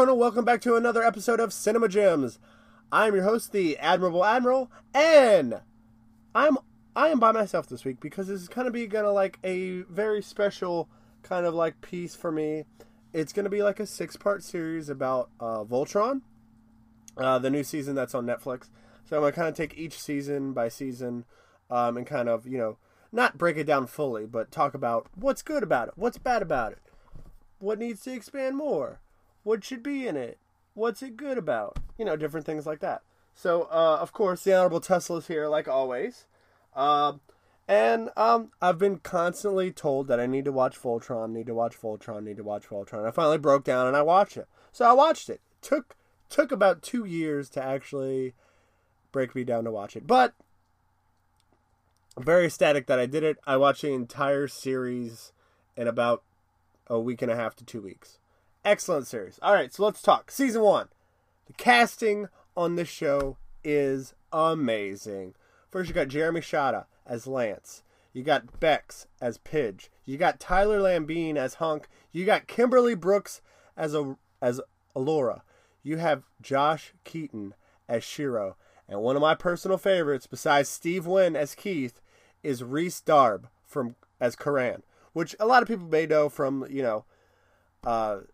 everyone, and welcome back to another episode of Cinema Gems. I am your host, the Admirable Admiral, and I am by myself this week because this is kind of like a very special kind of like piece for me. It's gonna be like a 6-part series about Voltron, the new season that's on Netflix. So I'm gonna kind of take each season by season, and kind of not break it down fully, but talk about what's good about it, what's bad about it, what needs to expand more, what should be in it, what's it good about, different things like that. So, of course, the Honorable Tesla is here, like always. And I've been constantly told that I need to watch Voltron, I finally broke down and I watched it. So I watched it. Took about 2 years to actually break me down to watch it. But I'm very ecstatic that I did it. I watched the entire series in about a week and a half to 2 weeks. Excellent series. All right, so let's talk. Season 1. The casting on this show is amazing. First, you got Jeremy Shada as Lance. You got Bex as Pidge. You got Tyler Lambine as Hunk. You got Kimberly Brooks as Alora. You have Josh Keaton as Shiro. And one of my personal favorites, besides Steve Wynn as Keith, is Rhys Darb as Karan, which a lot of people may know from, a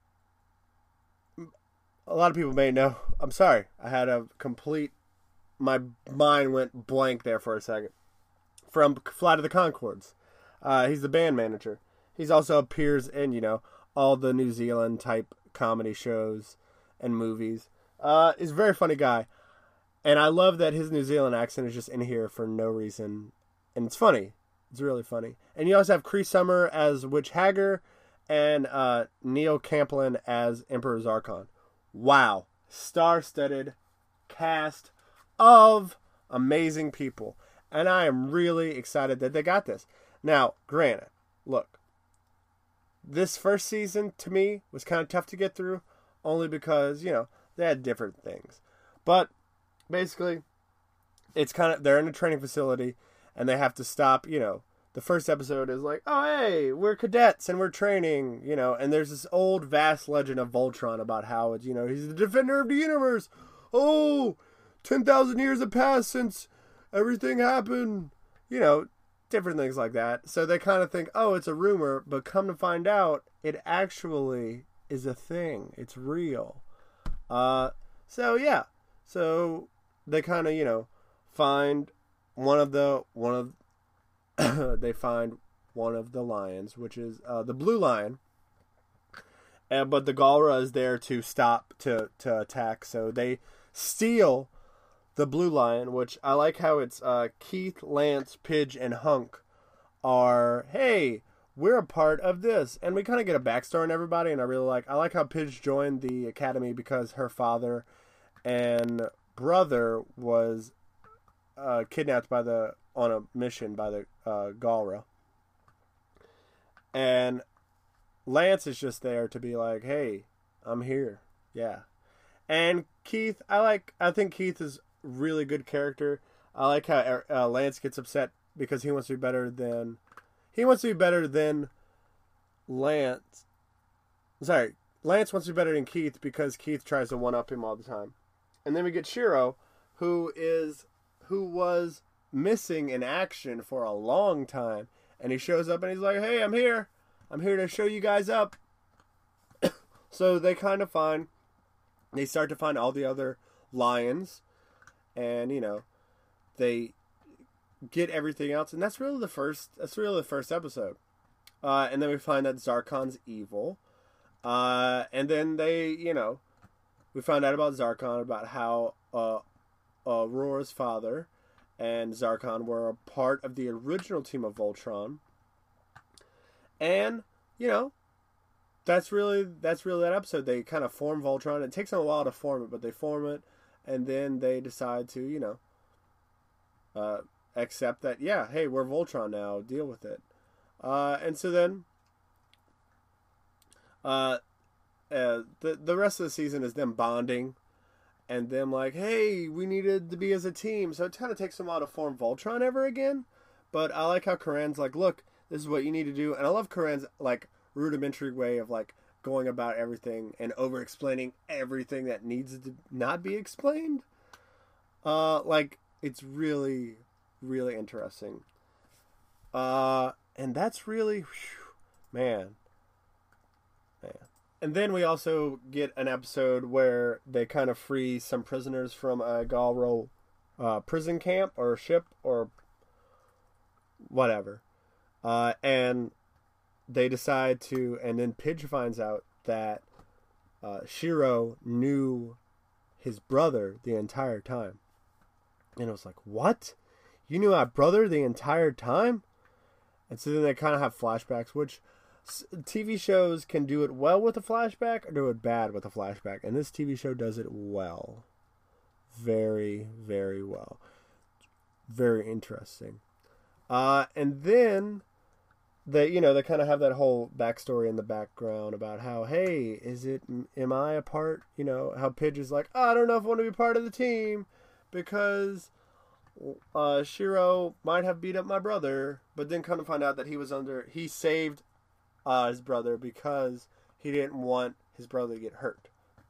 lot of people may know. I'm sorry. I had my mind went blank there for a second. From Flight of the Conchords. He's the band manager. He's also appears in, all the New Zealand type comedy shows and movies. He's a very funny guy. And I love that his New Zealand accent is just in here for no reason. And it's funny. It's really funny. And you also have Cree Summer as Witch Hagar and Neil Camplin as Emperor Zarkon. Wow. Star-studded cast of amazing people. And I am really excited that they got this. Now, granted, look. This first season, to me, was kind of tough to get through. Only because, they had different things. But basically, it's they're in a training facility and they have to stop, the first episode is like, oh, hey, we're cadets and we're training, and there's this old vast legend of Voltron about how it's, he's the defender of the universe. Oh, 10,000 years have passed since everything happened, different things like that. So they kind of think, oh, it's a rumor, but come to find out, it actually is a thing. It's real. So yeah. So they kind of, find they find one of the lions, which is the blue lion. But the Galra is there to stop to attack. So they steal the blue lion, which I like how it's Keith, Lance, Pidge, and Hunk are, hey, we're a part of this. And we kind of get a backstory on everybody, and I like how Pidge joined the academy because her father and brother was kidnapped on a mission by the Galra. And Lance is just there to be like, hey, I'm here. Yeah. And Keith, I think Keith is a really good character. I like how Lance gets upset because he wants to be better than Lance. Sorry, Lance wants to be better than Keith because Keith tries to one-up him all the time. And then we get Shiro, who was missing in action for a long time, and he shows up and he's like, hey, I'm here to show you guys up. So they start to find all the other lions, and they get everything else, and that's really the first episode. And then we find that Zarkon's evil, and then we find out about Zarkon, about how Aurora's father and Zarkon were a part of the original team of Voltron. And, that's really that episode. They kind of form Voltron. It takes them a while to form it, but they form it, and then they decide to, accept that, yeah, hey, we're Voltron now, deal with it. And so then, the rest of the season is them bonding, and them like, hey, we needed to be as a team. So it kind of takes them a while to form Voltron ever again. But I like how Karan's like, look, this is what you need to do. And I love Karan's like rudimentary way of like going about everything and over explaining everything that needs to not be explained. Like, it's really, really interesting. And that's really, man. And then we also get an episode where they kind of free some prisoners from a Galro prison camp or ship or whatever. And they decide to, and then Pidge finds out that Shiro knew his brother the entire time. And it was like, what? You knew my brother the entire time? And so then they kind of have flashbacks, which TV shows can do it well with a flashback or do it bad with a flashback. And this TV show does it well. Very, very well. Very interesting. And then they kind of have that whole backstory in the background about how, hey, am I a part, how Pidge is like, oh, I don't know if I want to be part of the team because Shiro might have beat up my brother, but then kind of find out that he saved his brother because he didn't want his brother to get hurt.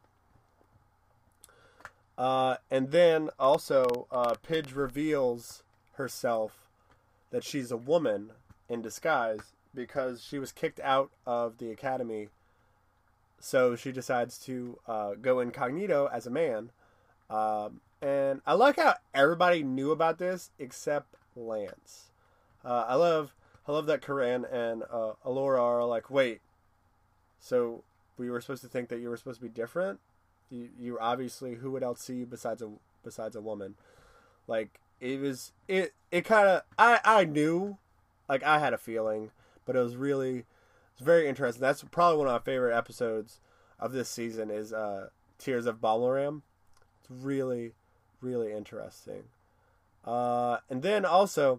And then also Pidge reveals herself that she's a woman in disguise because she was kicked out of the academy. So she decides to go incognito as a man. And I like how everybody knew about this except Lance. I love that Corinne and Alora are like, wait, so we were supposed to think that you were supposed to be different? You obviously, who would else see you besides a woman? Like, it kind of, I knew, like, I had a feeling, but it's very interesting. That's probably one of my favorite episodes of this season is Tears of Balaram. It's really, really interesting. And then also,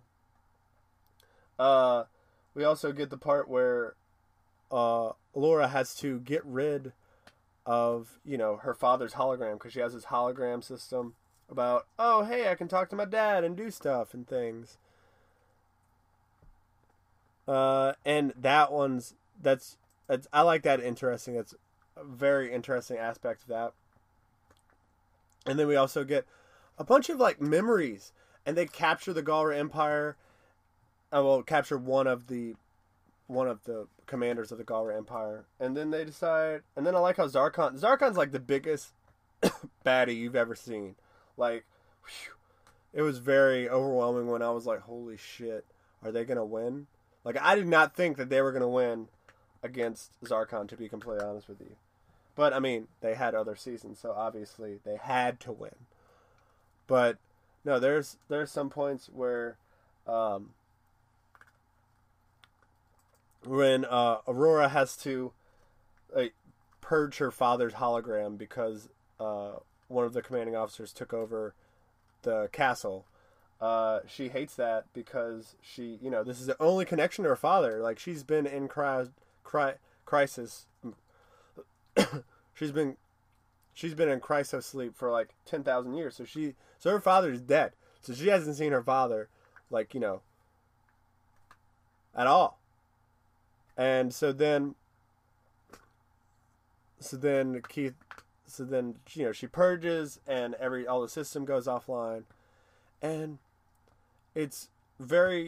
we also get the part where Laura has to get rid of, her father's hologram because she has this hologram system about, oh, hey, I can talk to my dad and do stuff and things. And that's I like that interesting. That's a very interesting aspect of that. And then we also get a bunch of like memories, and they capture the Galra Empire. Capture one of the commanders of the Galra Empire, and then they decide. And then I like how Zarkon's like the biggest baddie you've ever seen. Like, whew, it was very overwhelming when I was like, "Holy shit, are they gonna win?" Like, I did not think that they were gonna win against Zarkon, to be completely honest with you. But I mean, they had other seasons, so obviously they had to win. But no, there's some points where when Aurora has to purge her father's hologram because one of the commanding officers took over the castle. She hates that because she, this is the only connection to her father. Like, she's been in crisis. she's been in cryosleep for like 10,000 years. So her father is dead. So she hasn't seen her father, like, at all. And so then she purges and all the system goes offline, and it's a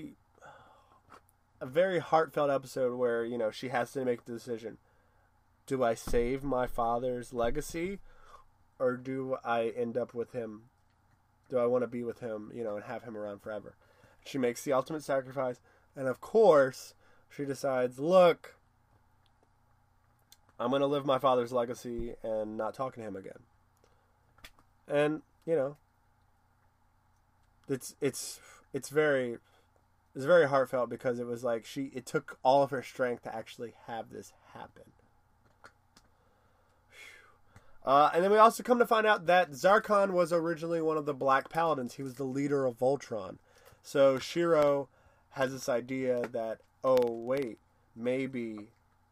very heartfelt episode where, she has to make the decision. Do I save my father's legacy, or do I end up with him? Do I want to be with him, and have him around forever? She makes the ultimate sacrifice, and of course, she decides, look, I'm going to live my father's legacy and not talking to him again. And, it's very heartfelt because it was like it took all of her strength to actually have this happen. And then we also come to find out that Zarkon was originally one of the Black Paladins. He was the leader of Voltron. So Shiro has this idea that, oh, wait, maybe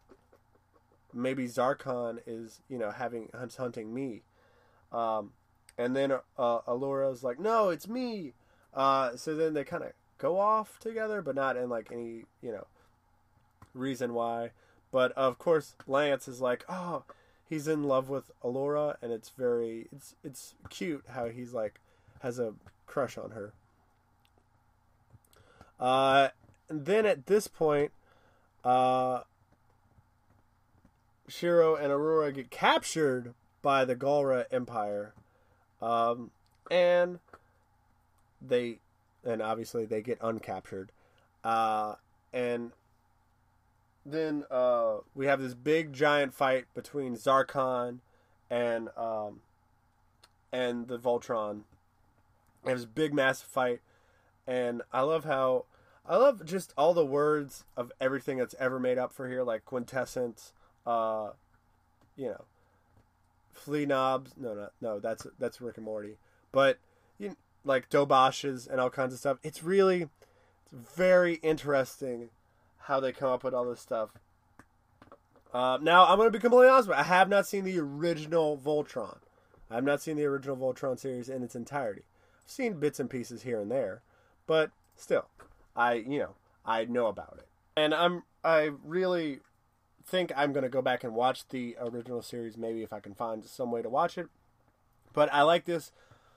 Zarkon is, hunting me. And then Alora's like, no, it's me. So then they kind of go off together, but not in like any, reason why. But of course, Lance is like, oh, he's in love with Allura, and it's cute how he's like has a crush on her. And then at this point, Shiro and Aurora get captured by the Galra Empire, and obviously they get uncaptured, and then we have this big giant fight between Zarkon and the Voltron. We have this big massive fight, and I love just all the words of everything that's ever made up for here, like quintessence, flea knobs. No, that's Rick and Morty. But like doboshes and all kinds of stuff. It's very interesting how they come up with all this stuff. Now I'm going to be completely honest with you. I have not seen the original Voltron. I have not seen the original Voltron series in its entirety. I've seen bits and pieces here and there, but still, I know about it. And I really think I'm going to go back and watch the original series, maybe if I can find some way to watch it. But I like this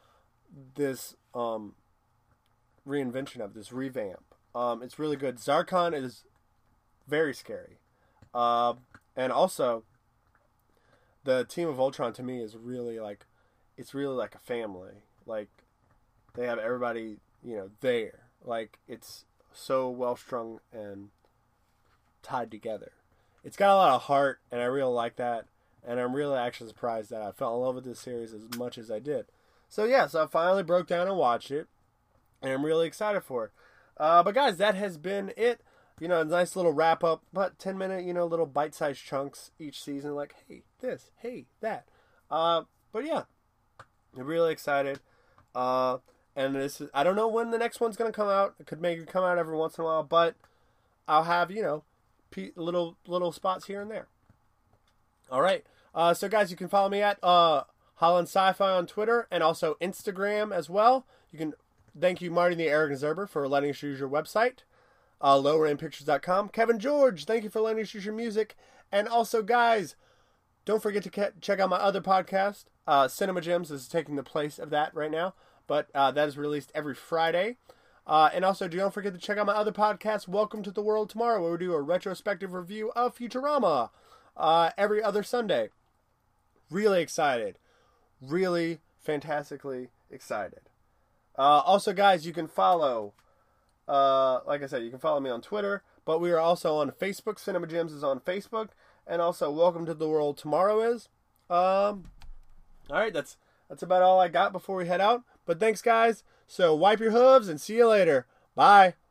reinvention of this revamp. It's really good. Zarkon is very scary. And also the team of Voltron to me is really like a family. Like they have everybody, there. Like it's so well strung and tied together. It's got a lot of heart, and I really like that. And I'm really actually surprised that I fell in love with this series as much as I did. So I finally broke down and watched it, and I'm really excited for it. But guys, that has been it. A nice little wrap up, about 10-minute, little bite-sized chunks each season. Like, hey, this, hey, that. But yeah, I'm really excited. And I don't know when the next one's going to come out. It could maybe come out every once in a while, but I'll have, little spots here and there. All right. So guys, you can follow me at Holland Sci-Fi on Twitter and also Instagram as well. You can thank you, Marty the Arrogant Zerber, for letting us use your website, lowrandpictures.com. Kevin George, thank you for letting us use your music. And also, guys, don't forget to check out my other podcast. Cinema Gems is taking the place of that right now, but that is released every Friday. And also, don't forget to check out my other podcast, Welcome to the World Tomorrow, where we do a retrospective review of Futurama every other Sunday. Really excited. Really fantastically excited. Also, guys, you can follow, like I said, you can follow me on Twitter, but we are also on Facebook. Cinema Gems is on Facebook, and also Welcome to the World Tomorrow is. All right, that's about all I got before we head out. But thanks, guys. So wipe your hooves and see you later. Bye.